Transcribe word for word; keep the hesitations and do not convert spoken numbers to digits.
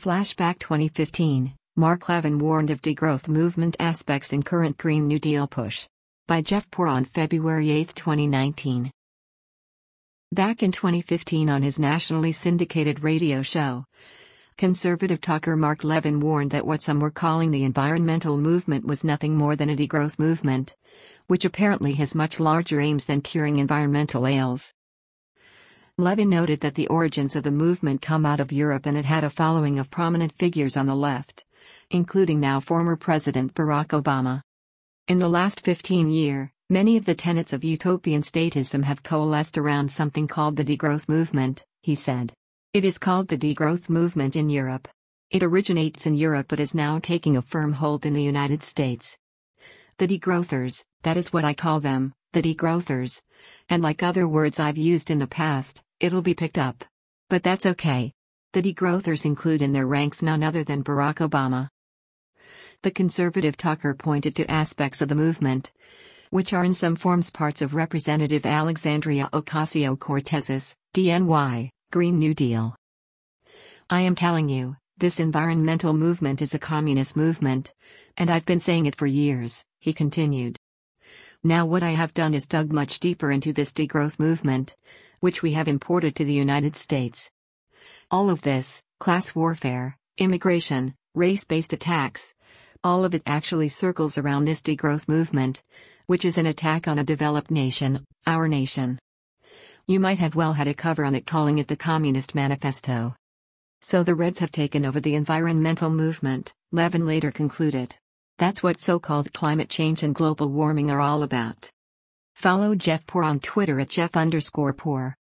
Flashback twenty fifteen, Mark Levin warned of degrowth movement aspects in current Green New Deal push. By Jeff Poor on February eighth twenty nineteen. Back in twenty fifteen on his nationally syndicated radio show, conservative talker Mark Levin warned that what some were calling the environmental movement was nothing more than a degrowth movement, which apparently has much larger aims than curing environmental ails. Levin noted that the origins of the movement come out of Europe and it had a following of prominent figures on the left, including now former President Barack Obama. In the last fifteen years, many of the tenets of utopian statism have coalesced around something called the degrowth movement, he said. It is called the degrowth movement in Europe. It originates in Europe but is now taking a firm hold in the United States. The degrowthers, that is what I call them, the degrowthers. And like other words I've used in the past, it'll be picked up. But that's okay. The degrowthers include in their ranks none other than Barack Obama. The conservative talker pointed to aspects of the movement, which are in some forms parts of Representative Alexandria Ocasio-Cortez's, D N Y, Green New Deal. I am telling you, this environmental movement is a communist movement, and I've been saying it for years, he continued. Now what I have done is dug much deeper into this degrowth movement, which we have imported to the United States. All of this, class warfare, immigration, race-based attacks, all of it actually circles around this degrowth movement, which is an attack on a developed nation, our nation. You might have well had a cover on it calling it the Communist Manifesto. So the Reds have taken over the environmental movement, Levin later concluded. That's what so-called climate change and global warming are all about. Follow Jeff Poor on Twitter at Jeff underscore Poor.